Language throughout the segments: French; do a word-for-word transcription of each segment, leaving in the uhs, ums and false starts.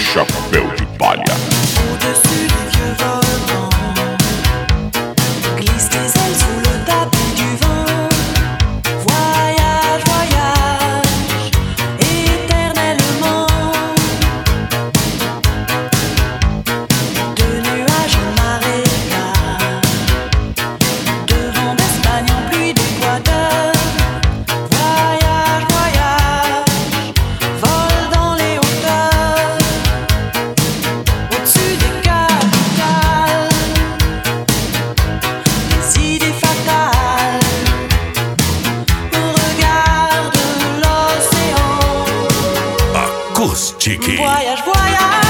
chapéu de palha. Au-dessus des vieux volcans glissent tes ailes sous le tapis du vent. Voyage, voyage, éternellement. De nuages en marécage, de vent d'Espagne en pluie d'Équateur. Voyage, voyage, vol dans les hauteurs. Au-dessus des capitales, des idées fatales. On regarde l'océan. Acoustic. Voyage, voyage.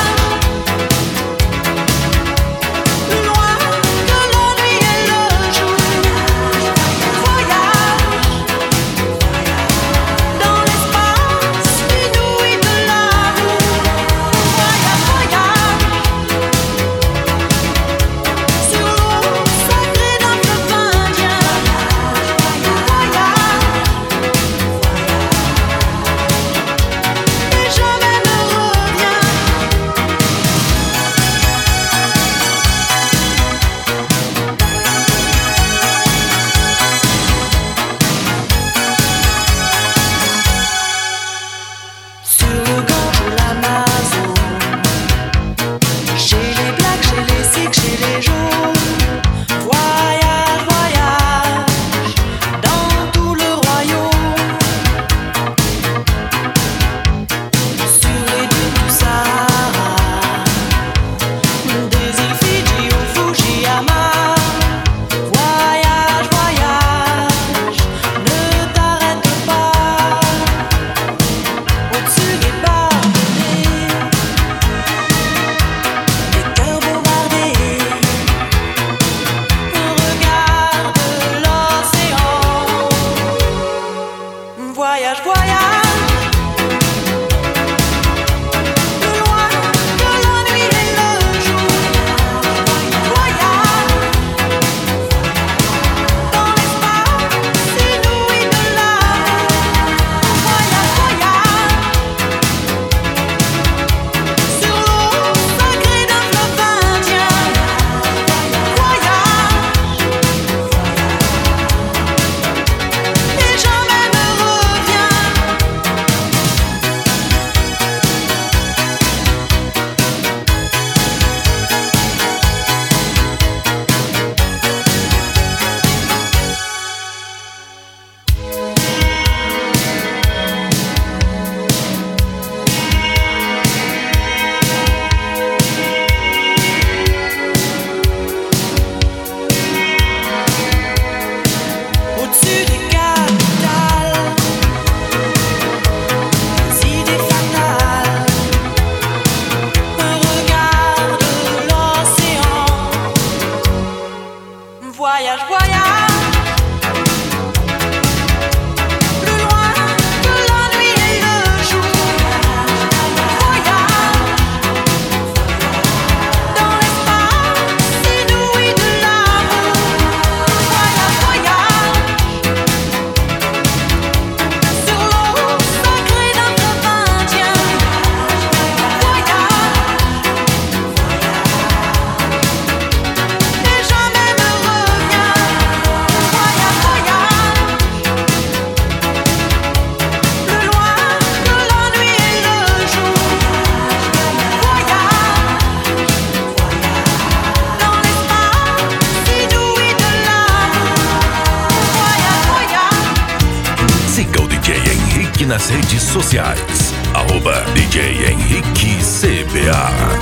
Plus loin que la nuit et le jour. Voyage dans l'espace inouï de l'amour. Voyage, voyage sur l'eau sacrée d'un fleuve indien. Voyage et jamais ne revient. Sur le Gange ou l'Amazon, chez les blacks, chez les sikhs, chez les jaunes. Voyage, voyage dans tout le royaume. Sur les dunes du Sahara, des îles Fidji au Fujiyama. Voyage, voyage, ne t'arrête pas. Au-dessus des barbelés, des cœurs bombardés. On regarde l'océan. Voyage, voyage. Plus loin que la nuit et le jour. Voyage dans l'espace inouï de l'amour. Voyage, voyage sur l'eau sacrée d'un fleuve indien. Voyage et jamais ne revient. Au-dessus des capitales, des idées fatales. On regarde l'océan. Voyage, voyage. Plus loin que la nuit et le jour. Voyage dans l'espace inouï de l'amour. Voyage, voyage sur l'eau sacrée d'un fleuve indien. Voyage et jamais ne revient. Voyage, voyage plus loin que la nuit et le jour. Voyage dans l'espace inouï de l'amour. Voyage, voyage. Siga o D J Henrique nas redes sociais. Arroba D J Henrique C B A.